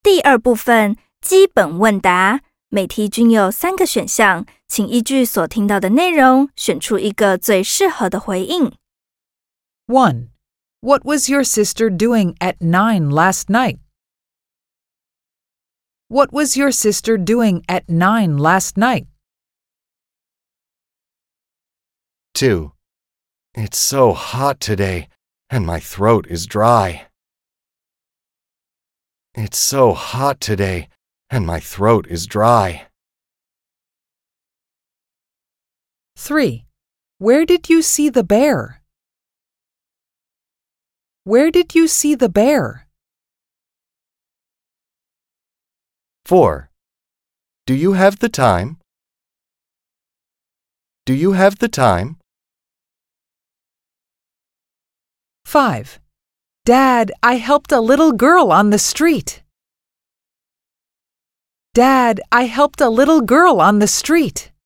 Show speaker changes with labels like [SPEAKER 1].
[SPEAKER 1] 第二部分基本问答，每题均有3个选项，请依据所听到的内容选出一个最适合的回应。
[SPEAKER 2] 1. What was your sister doing at 9 last night? What was your sister doing at 9 last night?
[SPEAKER 3] 2. It's so hot today, and my throat is dry. It's so hot today, and my throat is dry.
[SPEAKER 2] 3. Where did you see the bear? Where did you see the bear?
[SPEAKER 3] 4. Do you have the time? Do you have the time?
[SPEAKER 2] 5. Dad, I helped a little girl on the street. Dad, I helped a little girl on the street.